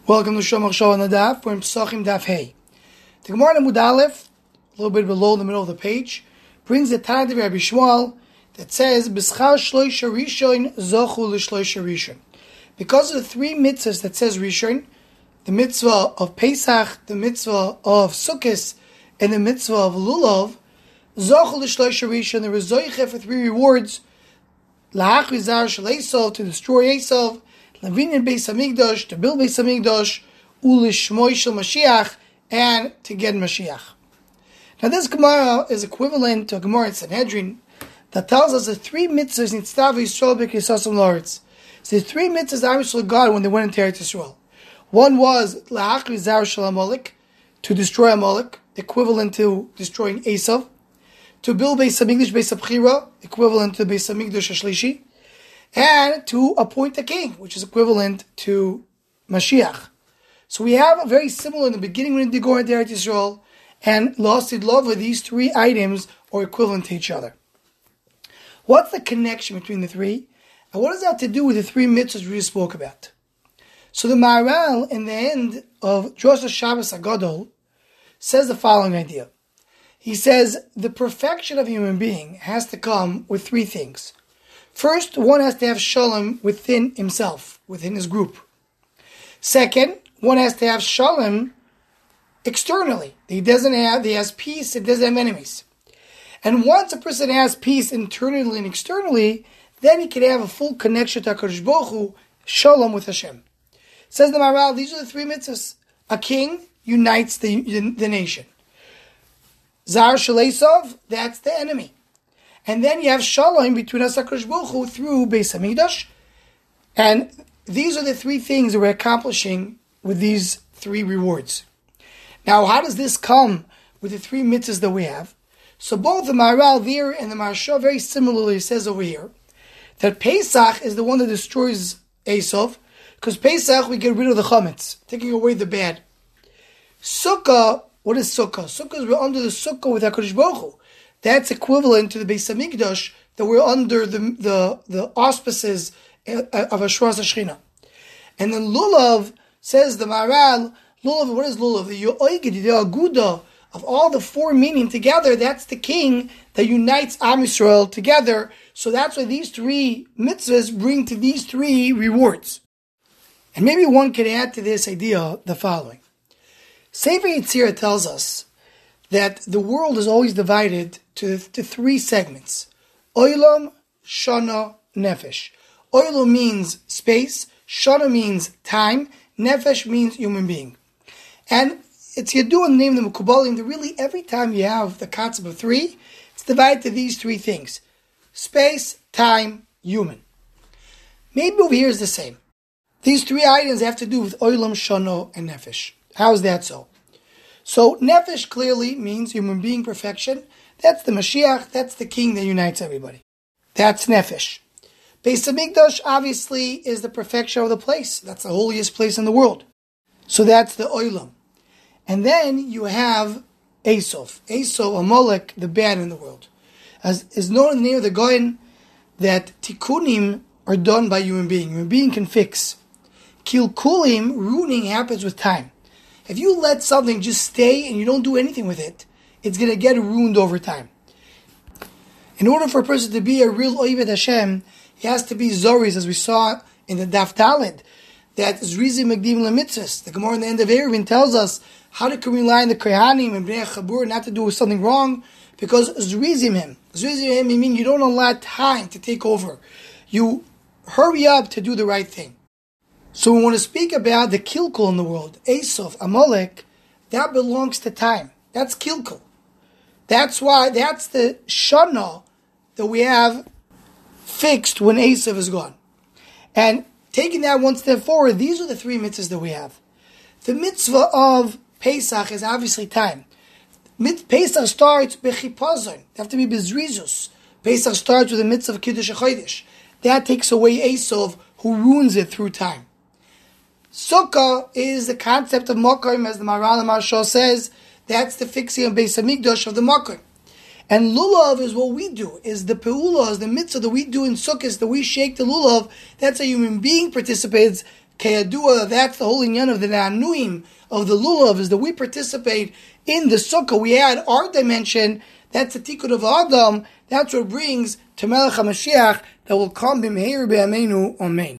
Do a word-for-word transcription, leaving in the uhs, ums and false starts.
Welcome to Shomach Shah on the Daf. We're in Pesachim Daf Hey. The Gemara in Amud Aleph, a little bit below the middle of the page, brings the Tana of Rabbi Shmuel that says, B'schar shloisha rishon zochu l'shloisha rishon. Because of the three mitzvahs that says rishon, the mitzvah of Pesach, the mitzvah of Sukkot, and the mitzvah of Lulav, zochu l'shloisha rishon, there is zoiche for three rewards, la'achri zar shel Esav, to destroy Esav, Lavinin Beis Hamikdash, to build Beis Hamikdash, Ulishmoy Shel Mashiach, and to get Mashiach. Now this Gemara is equivalent to a Gemara in Sanhedrin that tells us the three mitzvahs in Tztav Yisrael B'Kisosam La'aretz. So the three mitzvahs Am Yisrael got when they went into Eretz Yisrael. One was La'achri Zar Shel Amalek, to destroy Amalek, equivalent to destroying Esav. To build Beis Hamikdash, Beis Abchira, equivalent to Beis Hamikdash Ashlishi. And to appoint a king, which is equivalent to Mashiach. So we have a very similar in the beginning when they go into Eretz Yisrael, and Lasid Lova, these three items are equivalent to each other. What's the connection between the three? And what does that have to do with the three mitzvahs we just spoke about? So the Maharal, in the end of Drosha Shabbos Agadol, says the following idea. He says, the perfection of a human being has to come with three things. First, one has to have shalom within himself, within his group. Second, one has to have shalom externally. He doesn't have, he has peace, he doesn't have enemies. And once a person has peace internally and externally, then he can have a full connection to HaKadosh Baruch Hu, shalom with Hashem. Says the Maharal, these are the three mitzvahs. A king unites the, the nation. Zar Shel Esav, that's the enemy. And then you have shalom between us HaKadosh Baruch Hu through Beis Hamikdash. And these are the three things that we're accomplishing with these three rewards. Now, how does this come with the three mitzvahs that we have? So both the Maharal there and the Maharsha very similarly says over here that Pesach is the one that destroys Esav, because Pesach we get rid of the chametz, taking away the bad. Sukkah, what is Sukkah? Sukkah is we're under the Sukkah with HaKadosh Baruch Hu. That's equivalent to the Beis Hamikdash that we're under the the, the auspices of Ashras Hashchina. And then Lulav, says the Maharal, Lulav, what is Lulav? The Yo'ogid, the Aguda of all the four meaning together, that's the king that unites Am Yisrael together. So that's why these three mitzvahs bring to these three rewards. And maybe one could add to this idea the following. Sefer Yetzirah tells us that the world is always divided to, to three segments. Olam, Shana, Nefesh. Olam means space, Shana means time, Nefesh means human being. And it's Yadu in the name of the Mekubalim that really every time you have the concept of three, it's divided to these three things. Space, time, human. Maybe over here is the same. These three items have to do with Olam, Shana, and Nefesh. How is that so? So Nefesh clearly means human being perfection. That's the Mashiach, that's the king that unites everybody. That's Nefesh. Beis Hamikdash obviously is the perfection of the place. That's the holiest place in the world. So that's the Olam. And then you have Esav. Esav, Amalek, the bad in the world. As is known in the name of the Goyen that tikkunim are done by human being. Human being can fix. Kilkulim, ruining happens with time. If you let something just stay and you don't do anything with it, it's going to get ruined over time. In order for a person to be a real Oived Hashem, he has to be Zoris, as we saw in the Daf Talid, that Zrizi Megdim Lemitzvahs. The Gemara in the end of Eruvin tells us how to rely on the Kohanim and Bnei Chabur not to do something wrong, because Zrizim him. Zrizim him, means you don't allow time to take over. You hurry up to do the right thing. So we want to speak about the kilkul in the world, Esav, Amalek, that belongs to time. That's kilkul. That's why, that's the shana that we have fixed when Esav is gone. And taking that one step forward, these are the three mitzvahs that we have. The mitzvah of Pesach is obviously time. Pesach starts bechipazon. They have to be bezrizus. Pesach starts with the mitzvah of Kiddush HaChodesh. That takes away Esav, who ruins it through time. Sukkah is the concept of Makom, as the Maharal and Maharsha says. That's the fixing of Beis Hamikdash of the Makom. And Lulav is what we do, is the Pe'ula, is the mitzvah that we do in Sukkot, that we shake the Lulav. That's a human being participates, Keyadua, that's the whole inyan of the Nanuim, of the Lulav, is that we participate in the Sukkah. We add our dimension. That's the Tikkun of Adam. That's what brings to Melech HaMashiach that will come b'meir b'yameinu. Amen.